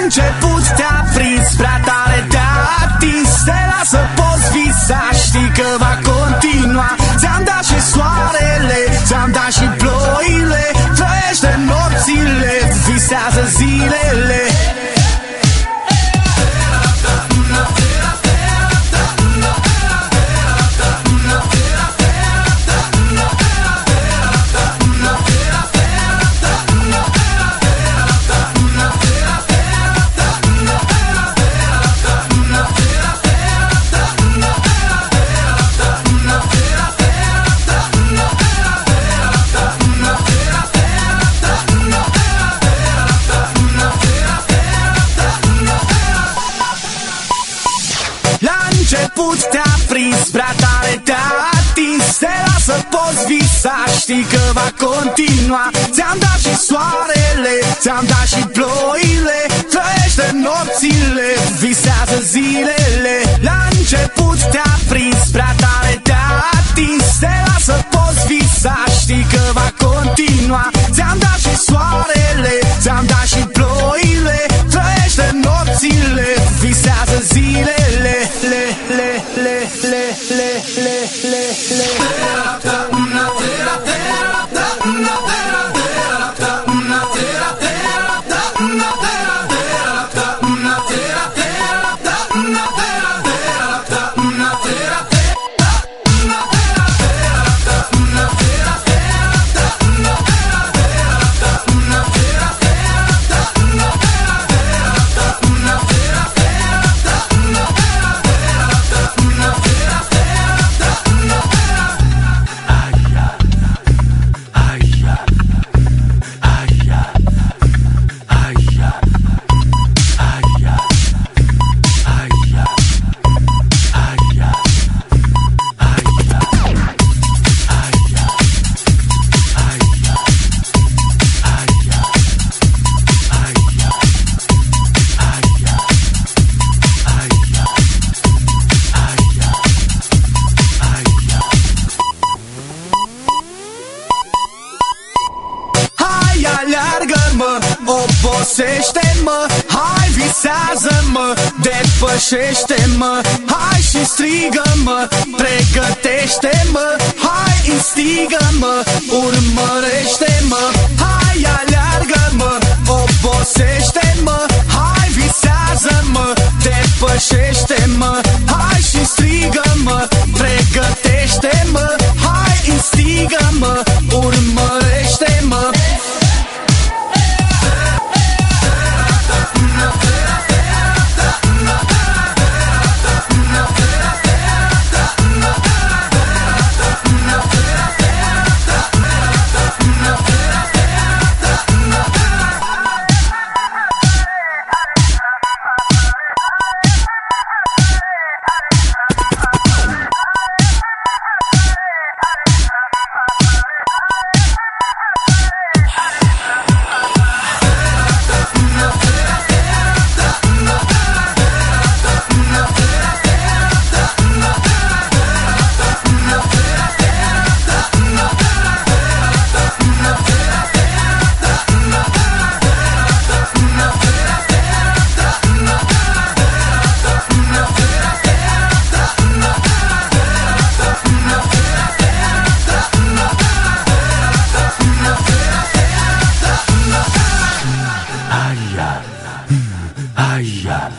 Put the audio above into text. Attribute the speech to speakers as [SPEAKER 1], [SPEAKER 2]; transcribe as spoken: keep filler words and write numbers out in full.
[SPEAKER 1] început te-a prins, prea tare te-a atins. Te lasă, poți visa, știi că va continua. Ți-am dat și soarele, ți-am dat și ploile. Trăiește nopțile, visează zilele. Început te-a prins, prea tare te-a atins. Te lasă, poți visa, știi că va continua. Ți-am dat și soarele, ți-am dat și ploile. Trăiește nopțile, visează zilele. La început te-a prins, prea tare te-a atins. Te lasă, poți visa, știi că va continua. Ți-am dat și soarele, ți-am dat și ploile. Trăiește nopțile, visează zilele. Le, le, le, le, le, le, le, le. Aleargă-mă, obosește-mă, hai visează-mă, depășește-mă. Hai și strigă-mă, pregătește-mă. Hai instigă-mă, urmărește-mă. Hai aleargă-mă, obosește-mă, hai visează-mă, depășește-mă. Hai și strigă-mă, pregătește-mă. Hai instigă-mă, urmărește-mă.
[SPEAKER 2] Ay, ya.